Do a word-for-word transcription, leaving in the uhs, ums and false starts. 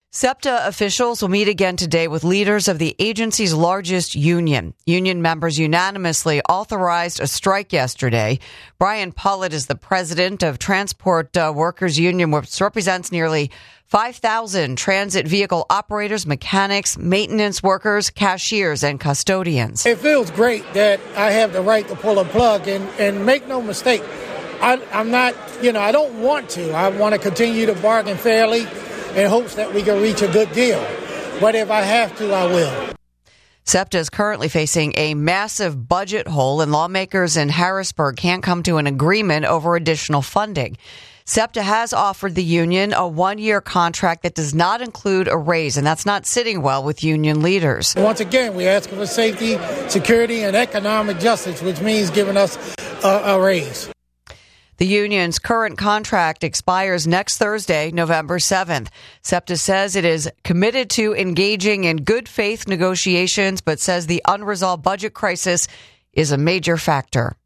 SEPTA officials will meet again today with leaders of the agency's largest union. Union members unanimously authorized a strike yesterday. Brian Pullett is the president of Transport uh, Workers Union, which represents nearly five thousand transit vehicle operators, mechanics, maintenance workers, cashiers, and custodians. It feels great that I have the right to pull a plug, and, and make no mistake, I, I'm not, you know, I don't want to. I want to continue to bargain fairly in hopes that we can reach a good deal. But if I have to, I will. SEPTA is currently facing a massive budget hole, and lawmakers in Harrisburg can't come to an agreement over additional funding. SEPTA has offered the union a one-year contract that does not include a raise, and that's not sitting well with union leaders. Once again, we're asking for safety, security, and economic justice, which means giving us a, a raise. The union's current contract expires next Thursday, November seventh. SEPTA says it is committed to engaging in good faith negotiations, but says the unresolved budget crisis is a major factor.